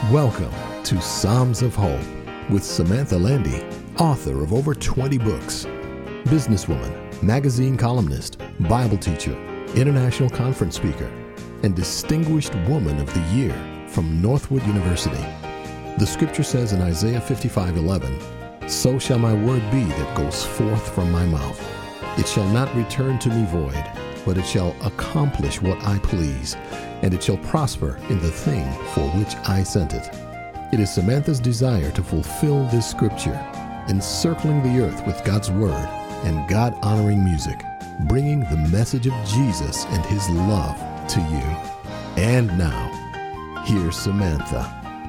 Welcome to Psalms of Hope with Samantha Landy, author of over 20 books, businesswoman, magazine columnist, Bible teacher, international conference speaker, and Distinguished Woman of the Year from Northwood University. The scripture says in Isaiah 55:11, "So shall my word be that goes forth from my mouth. It shall not return to me void, but it shall accomplish what I please, and it shall prosper in the thing for which I sent it." It is Samantha's desire to fulfill this scripture, encircling the earth with God's word and God-honoring music, bringing the message of Jesus and his love to you. And now, here's Samantha.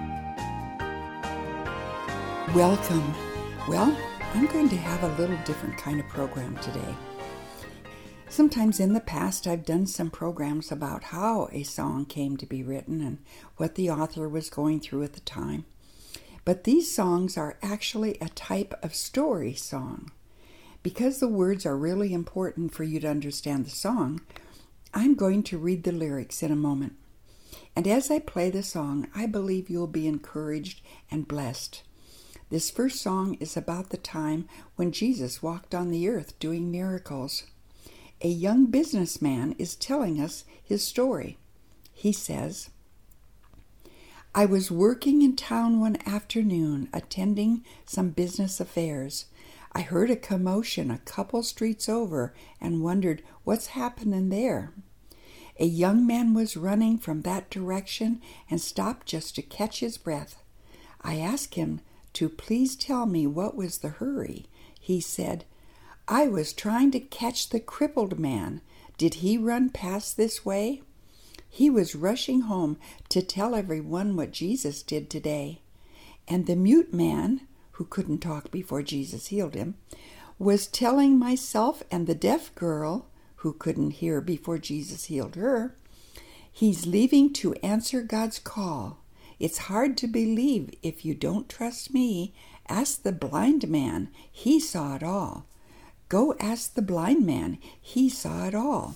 Welcome. Well, I'm going to have a little different kind of program today. Sometimes in the past I've done some programs about how a song came to be written and what the author was going through at the time. But these songs are actually a type of story song. Because the words are really important for you to understand the song, I'm going to read the lyrics in a moment. And as I play the song, I believe you'll be encouraged and blessed. This first song is about the time when Jesus walked on the earth doing miracles. A young businessman is telling us his story. He says, "I was working in town one afternoon, attending some business affairs. I heard a commotion a couple streets over and wondered what's happening there. A young man was running from that direction and stopped just to catch his breath. I asked him to please tell me what was the hurry. He said, 'I was trying to catch the crippled man. Did he run past this way?' He was rushing home to tell everyone what Jesus did today. And the mute man, who couldn't talk before Jesus healed him, was telling myself and the deaf girl, who couldn't hear before Jesus healed her, he's leaving to answer God's call. It's hard to believe if you don't trust me. Ask the blind man, he saw it all. Go ask the blind man, he saw it all."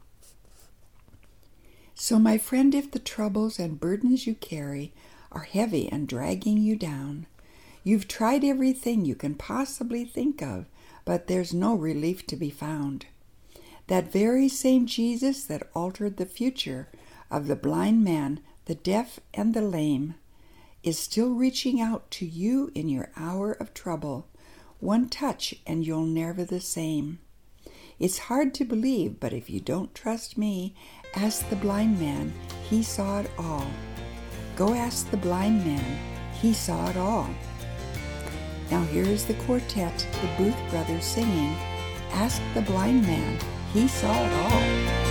So my friend, if the troubles and burdens you carry are heavy and dragging you down, you've tried everything you can possibly think of, but there's no relief to be found. That very same Jesus that altered the future of the blind man, the deaf, and the lame is still reaching out to you in your hour of trouble. One touch and you'll never the same. It's hard to believe, but if you don't trust me, ask the blind man, he saw it all. Go ask the blind man, he saw it all. Now here's the quartet, the Booth Brothers singing, Ask the Blind Man, he saw it all.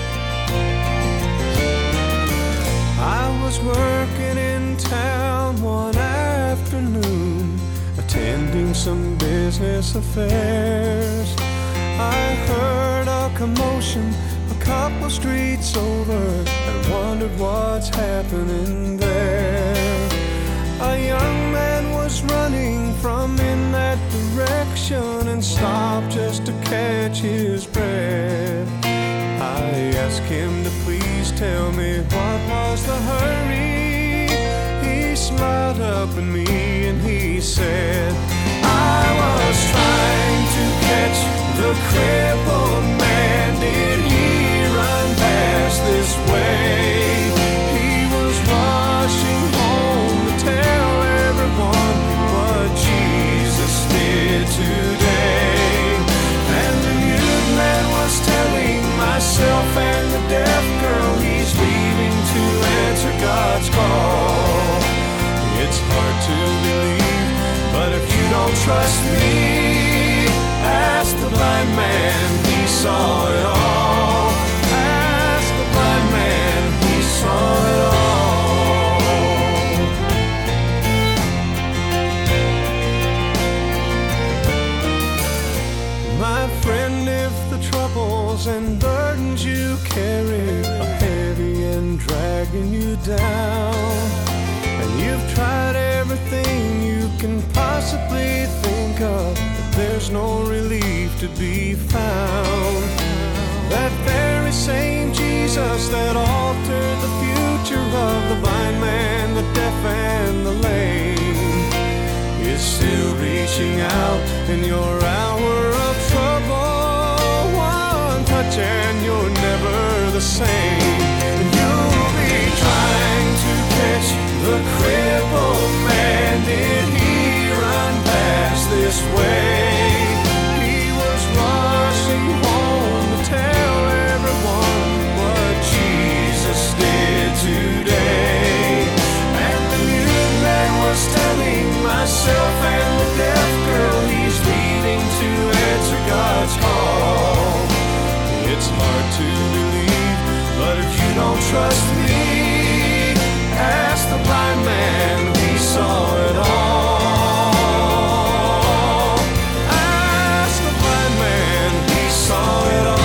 I was working in town one afternoon, attending some business affairs. I heard a commotion a couple streets over and wondered what's happening there. A young man was running from in that direction and stopped just to catch his breath. I asked him to please tell me what was the hurry. He smiled up at me and he said, "I was trying to catch the crippled man. Did he run past this way? He was rushing home to tell everyone what Jesus did today." And the mute man was telling myself and the deaf girl he's leaving to answer God's call. It's hard to believe, but if you don't trust me, ask the blind man, he saw it all. Ask the blind man, he saw it all. My friend, if the troubles and burdens you carry are heavy and dragging you down, and you've tried everything you can possibly think of, but there's no relief to be found. That very same Jesus that altered the future of the blind man, the deaf, and and the lame, is still reaching out in your hour of trouble. One touch and you're never the same. And you'll be trying to catch the crippled man. Did he run past this way? He was rushing home to tell everyone what Jesus did today. And the mute man was telling myself and the deaf girl he's leaving to answer God's call. It's hard to believe, but if you don't trust me, ask the blind man, he saw it all. Ask the blind man, he saw it all.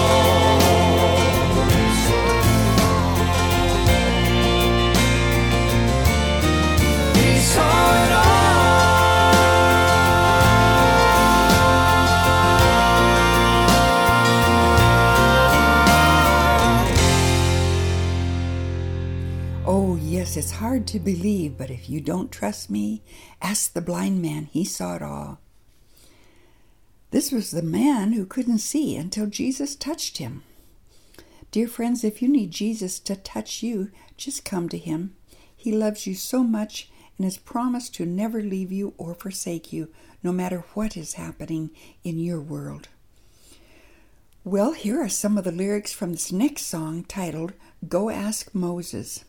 He saw it all. Oh, yes, it's hard to believe, but if you don't trust me, ask the blind man. He saw it all. This was the man who couldn't see until Jesus touched him. Dear friends, if you need Jesus to touch you, just come to him. He loves you so much and has promised to never leave you or forsake you, no matter what is happening in your world. Well, here are some of the lyrics from this next song titled, Go Ask Moses.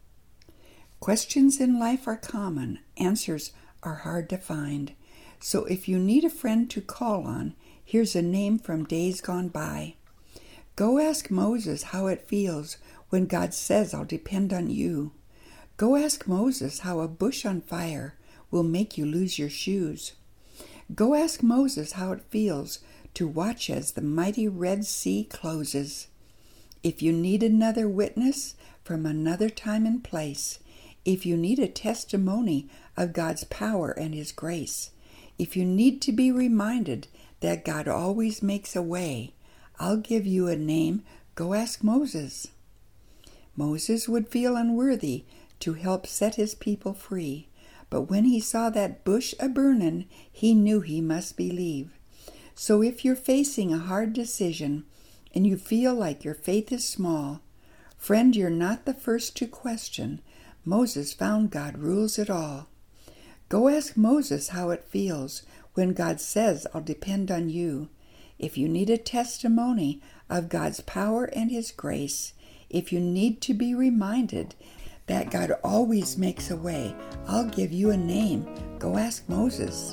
Questions in life are common, answers are hard to find. So if you need a friend to call on, here's a name from days gone by. Go ask Moses how it feels when God says, I'll depend on you. Go ask Moses how a bush on fire will make you lose your shoes. Go ask Moses how it feels to watch as the mighty Red Sea closes. If you need another witness from another time and place, if you need a testimony of God's power and his grace, if you need to be reminded that God always makes a way, I'll give you a name. Go ask Moses. Moses would feel unworthy to help set his people free, but when he saw that bush a-burnin', he knew he must believe. So if you're facing a hard decision and you feel like your faith is small, friend, you're not the first to question. Moses found God rules it all. Go ask Moses how it feels when God says, I'll depend on you. If you need a testimony of God's power and his grace, if you need to be reminded that God always makes a way, I'll give you a name. Go ask Moses.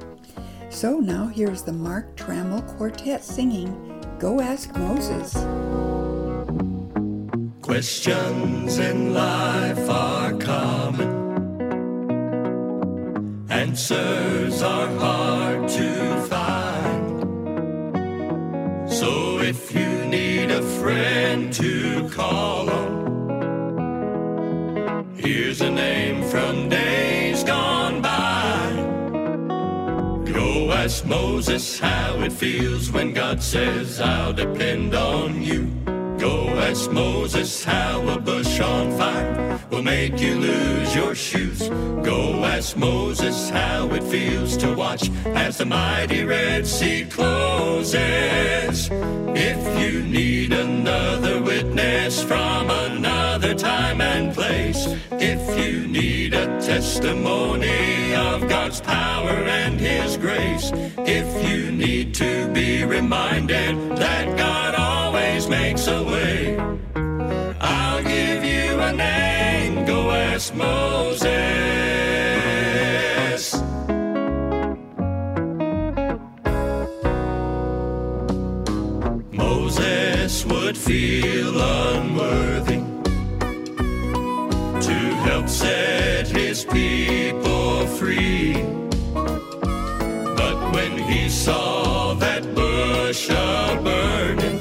So now here's the Mark Trammell Quartet singing, Go Ask Moses. Questions in life are common. Answers are hard to find. So if you need a friend to call on, here's a name from days gone by. Go ask Moses how it feels when God says, I'll depend on you. Go ask Moses how a bush on fire will make you lose your shoes. Go ask Moses how it feels to watch as the mighty Red Sea closes. If you need another witness from another time and place, if you need a testimony of God's power and his grace, if you need to be reminded that God always makes a way, I'll give you a name. Go ask Moses. Moses would feel unworthy to help set his people free. But when he saw that bush a-burning,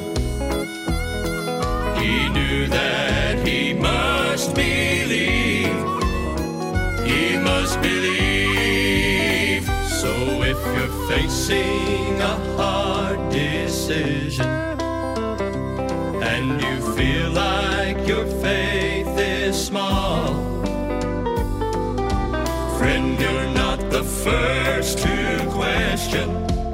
he knew that he must believe. He must believe. So if you're facing a hard decision and you feel like your faith is small, question.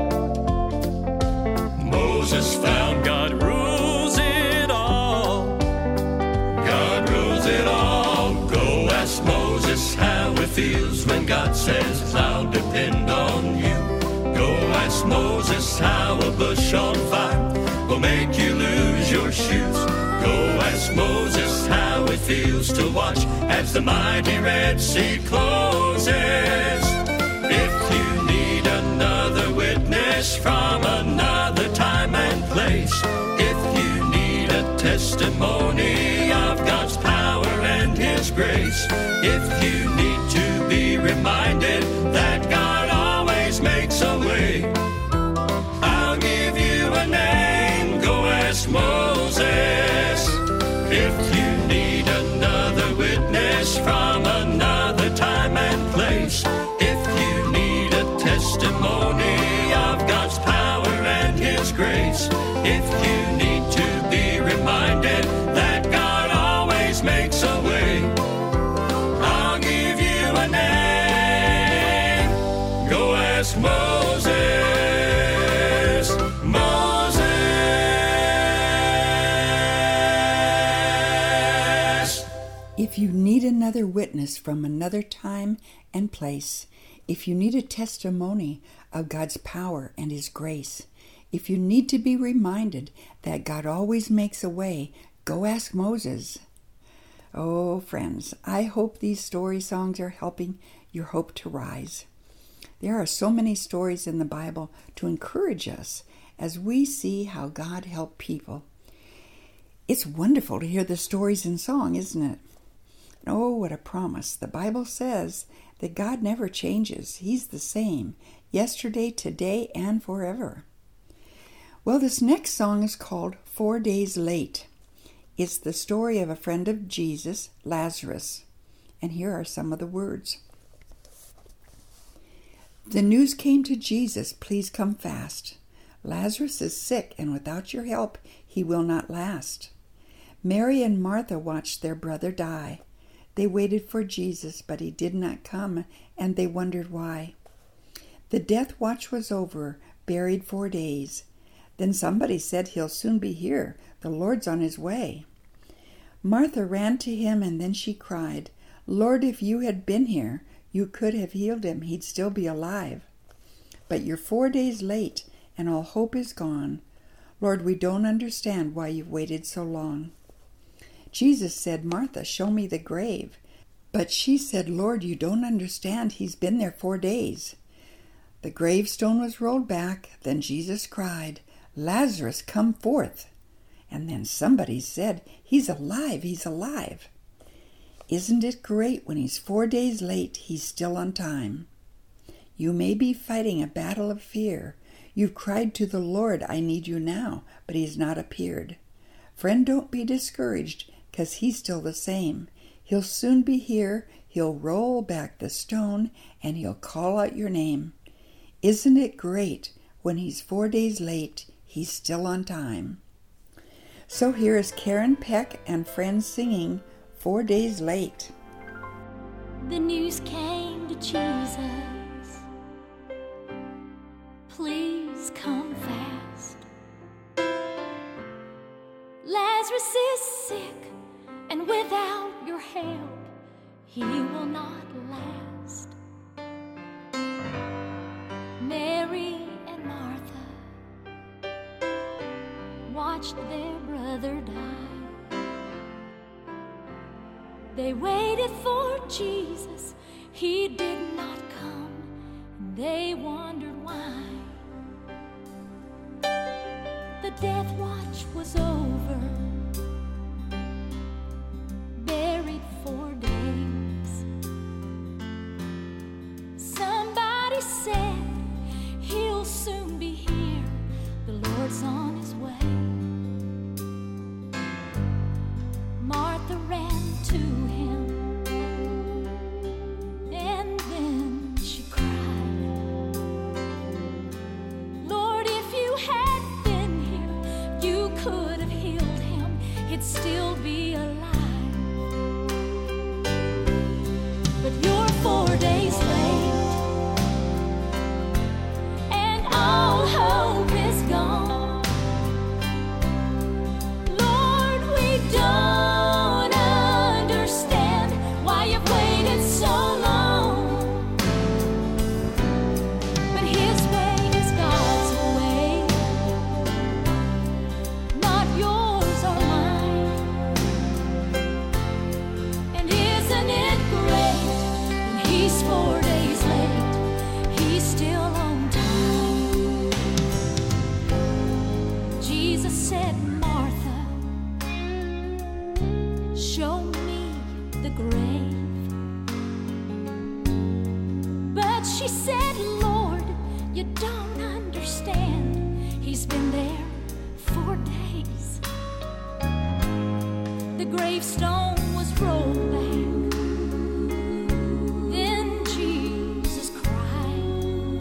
Moses found God rules it all. God rules it all. Go ask Moses how it feels when God says, I'll depend on you. Go ask Moses how a bush on fire will make you lose your shoes. Go ask Moses how it feels to watch as the mighty Red Sea closes. If you need another witness from another time and place, if you need a testimony of God's power and His grace, if you need to be reminded that God always makes a way, I'll give you a name. Go ask Moses. If you need another witness from another time and place, if you need a testimony of God's power and His grace, if you need to be reminded that God always makes a way, I'll give you a name. Go ask Moses. If you need another witness from another time and place, if you need a testimony of God's power and His grace, if you need to be reminded that God always makes a way, go ask Moses. Oh, friends, I hope these story songs are helping your hope to rise. There are so many stories in the Bible to encourage us as we see how God helped people. It's wonderful to hear the stories in song, isn't it? Oh, what a promise. The Bible says that God never changes. He's the same, yesterday, today, and forever. Well, this next song is called 4 Days Late. It's the story of a friend of Jesus, Lazarus. And here are some of the words. The news came to Jesus, please come fast. Lazarus is sick, and without your help, he will not last. Mary and Martha watched their brother die. They waited for Jesus, but he did not come, and they wondered why. The death watch was over, buried 4 days. Then somebody said he'll soon be here. The Lord's on his way. Martha ran to him, and then she cried, Lord, if you had been here, you could have healed him. He'd still be alive. But you're 4 days late, and all hope is gone. Lord, we don't understand why you've waited so long. Jesus said, Martha, show me the grave. But she said, Lord, you don't understand. He's been there 4 days. The gravestone was rolled back. Then Jesus cried, Lazarus, come forth. And then somebody said, he's alive, he's alive. Isn't it great when he's 4 days late, he's still on time? You may be fighting a battle of fear. You've cried to the Lord, I need you now, but he's not appeared. Friend, don't be discouraged, 'cause he's still the same. He'll soon be here, he'll roll back the stone, and he'll call out your name. Isn't it great when he's 4 days late, he's still on time? So here is Karen Peck and friends singing 4 days late. The news came to Jesus, please come fast. Lazarus is sick, and without your help, he will not last. Mary and Martha watched their brother die. They waited for Jesus, he did not come, and they wondered why. The death watch was over, buried 4 days. Somebody said he'll soon be here, the Lord's on his way. Martha ran to him, and then she cried, Lord, if you had been here, you could have healed him, he'd still be alive. But you're 4 days late, she said, Lord, you don't understand. He's been there 4 days. The gravestone was rolled back. Then Jesus cried,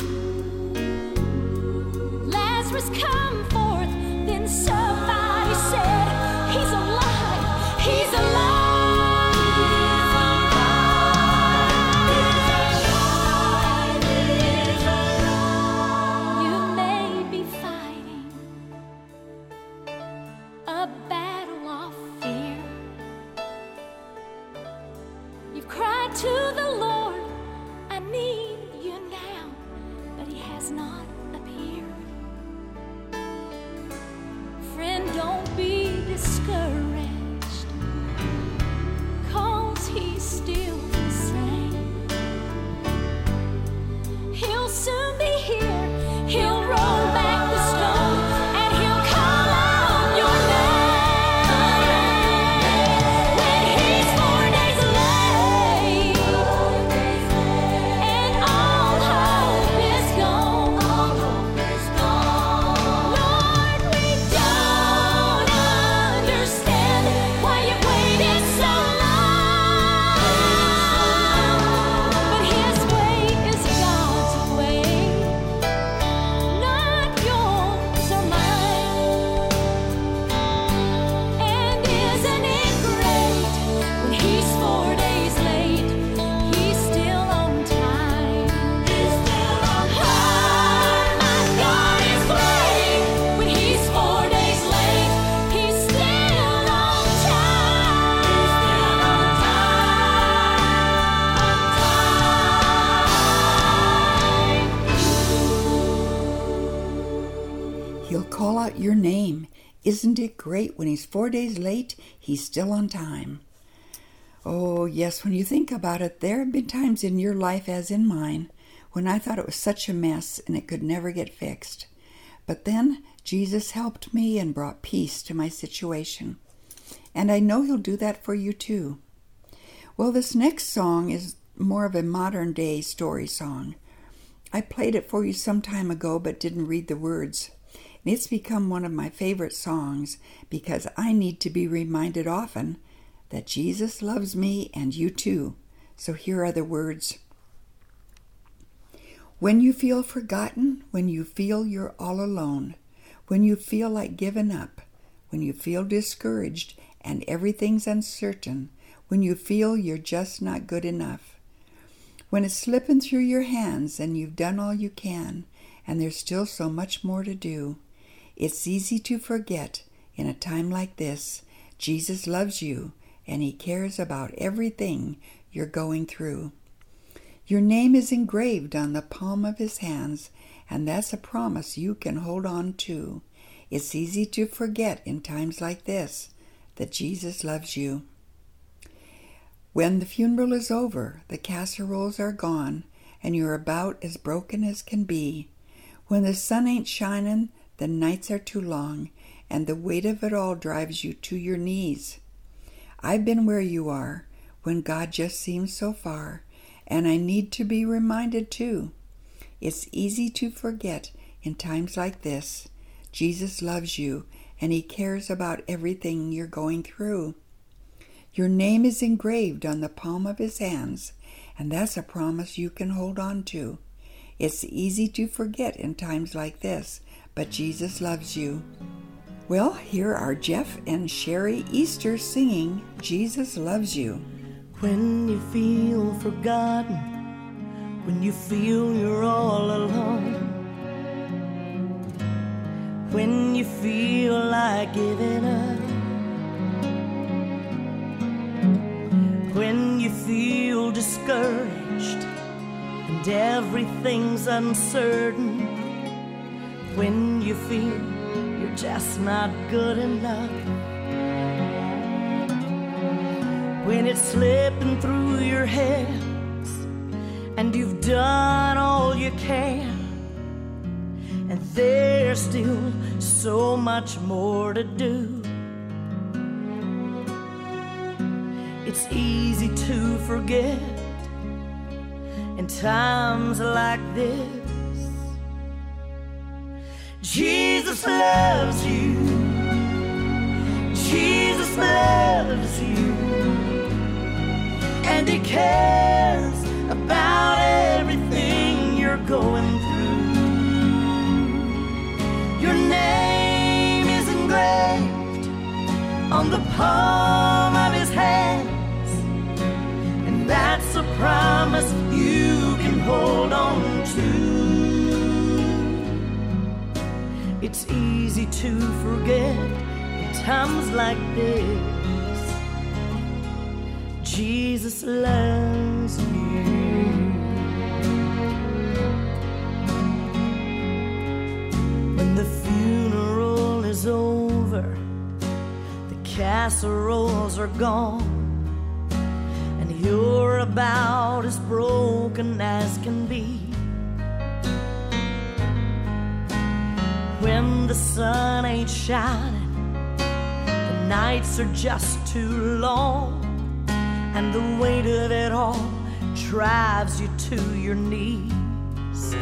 Lazarus, come forth. Then somebody said, he's alive, he's alive. Call out your name. Isn't it great when he's 4 days late, he's still on time? Oh, yes, when you think about it, there have been times in your life, as in mine, when I thought it was such a mess and it could never get fixed. But then Jesus helped me and brought peace to my situation. And I know he'll do that for you too. Well, this next song is more of a modern day story song. I played it for you some time ago but didn't read the words. And it's become one of my favorite songs because I need to be reminded often that Jesus loves me and you too. So here are the words. When you feel forgotten, when you feel you're all alone, when you feel like giving up, when you feel discouraged and everything's uncertain, when you feel you're just not good enough, when it's slipping through your hands and you've done all you can and there's still so much more to do, it's easy to forget in a time like this, Jesus loves you and he cares about everything you're going through. Your name is engraved on the palm of his hands, and that's a promise you can hold on to. It's easy to forget in times like this that Jesus loves you. When the funeral is over, the casseroles are gone, and you're about as broken as can be. When the sun ain't shining, the nights are too long, and the weight of it all drives you to your knees. I've been where you are, when God just seems so far, and I need to be reminded too. It's easy to forget in times like this. Jesus loves you, and he cares about everything you're going through. Your name is engraved on the palm of his hands, and that's a promise you can hold on to. It's easy to forget in times like this, but Jesus loves you. Well, here are Jeff and Sherry Easter singing Jesus Loves You. When you feel forgotten, when you feel you're all alone, when you feel like giving up, when you feel discouraged and everything's uncertain, when you feel you're just not good enough, when it's slipping through your hands and you've done all you can and there's still so much more to do, it's easy to forget in times like this. Jesus loves you. Jesus loves you. And he cares about everything you're going through. Your name is engraved on the palm of his hands, and that's a promise you can hold on to. It's easy to forget in times like this. Jesus loves you. When the funeral is over, the casseroles are gone, and you're about as broken as can be. When the sun ain't shining, the nights are just too long, and the weight of it all drives you to your knees.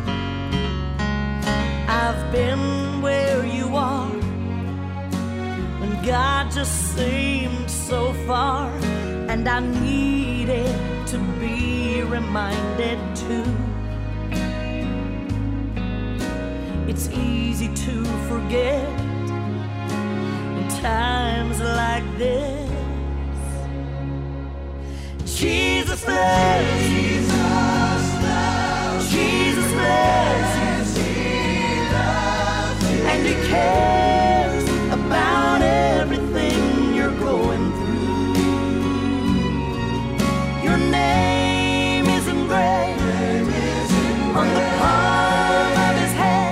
I've been where you are, when God just seemed so far, and I needed to be reminded too. It's easy to forget in times like this. Jesus loves you. Jesus loves you. And he cares about everything you're going through. Your name is engraved on the palm of his hand.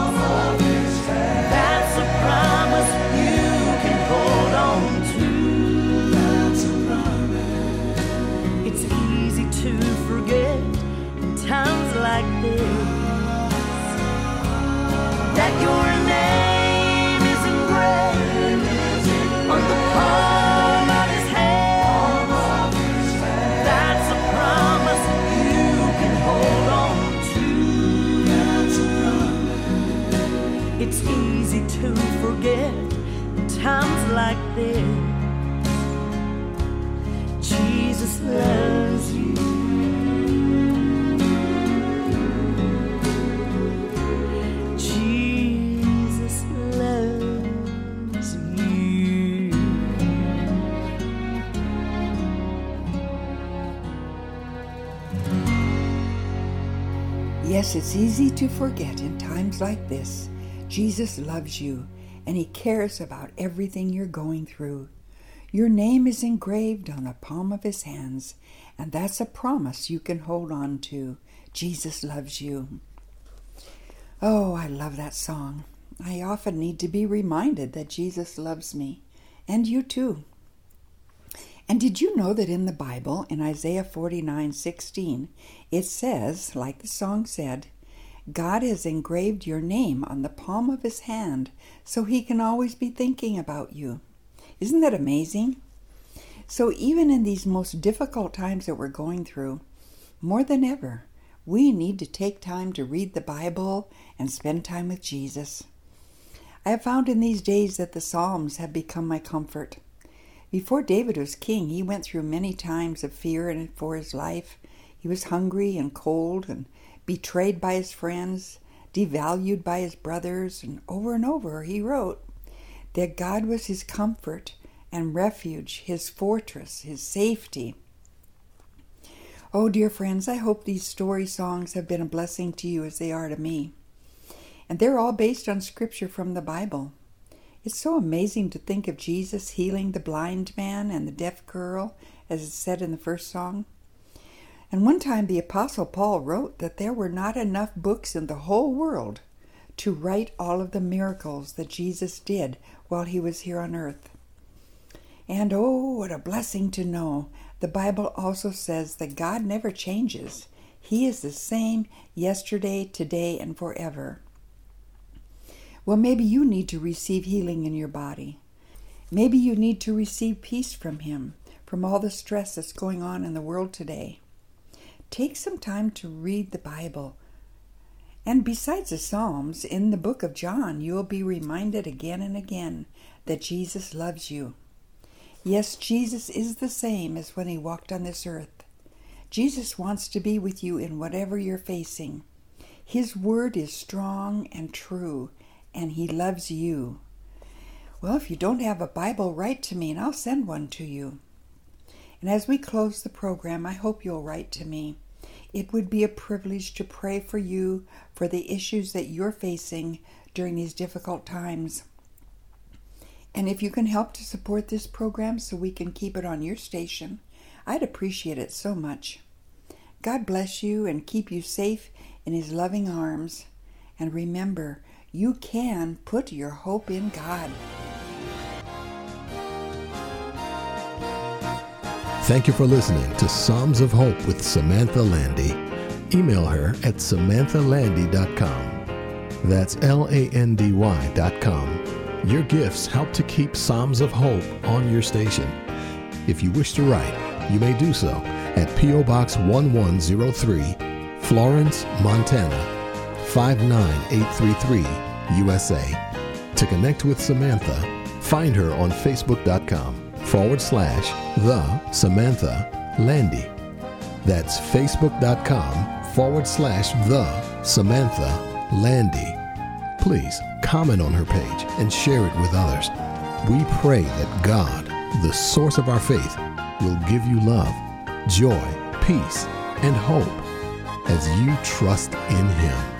That's a promise you can hold on to. It's easy to forget in times like this that your name is engraved on the palm of his hand. That's a promise you can hold on to. It's easy to forget in times like this. Jesus loves you. Jesus loves you. Yes, it's easy to forget in times like this. Jesus loves you, and he cares about everything you're going through. Your name is engraved on the palm of his hands, and that's a promise you can hold on to. Jesus loves you. Oh, I love that song. I often need to be reminded that Jesus loves me, and you too. And did you know that in the Bible, in Isaiah 49:16, it says, like the song said, God has engraved your name on the palm of his hand so he can always be thinking about you. Isn't that amazing? So even in these most difficult times that we're going through, more than ever, we need to take time to read the Bible and spend time with Jesus. I have found in these days that the Psalms have become my comfort. Before David was king, he went through many times of fear and for his life. He was hungry and cold and betrayed by his friends, devalued by his brothers, and over he wrote that God was his comfort and refuge, his fortress, his safety. Oh, dear friends, I hope these story songs have been a blessing to you as they are to me. And they're all based on scripture from the Bible. It's so amazing to think of Jesus healing the blind man and the deaf girl, as it said in the first song. And one time the Apostle Paul wrote that there were not enough books in the whole world to write all of the miracles that Jesus did while he was here on earth. And oh, what a blessing to know. The Bible also says that God never changes. He is the same yesterday, today, and forever. Well, maybe you need to receive healing in your body. Maybe you need to receive peace from him, from all the stress that's going on in the world today. take some time to read the Bible. And besides the Psalms, in the book of John, you will be reminded again and again that Jesus loves you. Yes, Jesus is the same as when he walked on this earth. Jesus wants to be with you in whatever you're facing. His word is strong and true, and he loves you. Well, if you don't have a Bible, write to me and I'll send one to you. And as we close the program, I hope you'll write to me. It would be a privilege to pray for you for the issues that you're facing during these difficult times. And if you can help to support this program so we can keep it on your station, I'd appreciate it so much. God bless you and keep you safe in his loving arms. And remember, you can put your hope in God. Thank you for listening to Psalms of Hope with Samantha Landy. Email her at samanthalandy.com. That's LANDY.com. Your gifts help to keep Psalms of Hope on your station. If you wish to write, you may do so at P.O. Box 1103, Florence, Montana, 59833, USA. To connect with Samantha, find her on Facebook.com/The Samantha Landy. That's Facebook.com/The Samantha Landy. Please comment on her page and share it with others. We pray that God, the source of our faith, will give you love, joy, peace, and hope as you trust in him.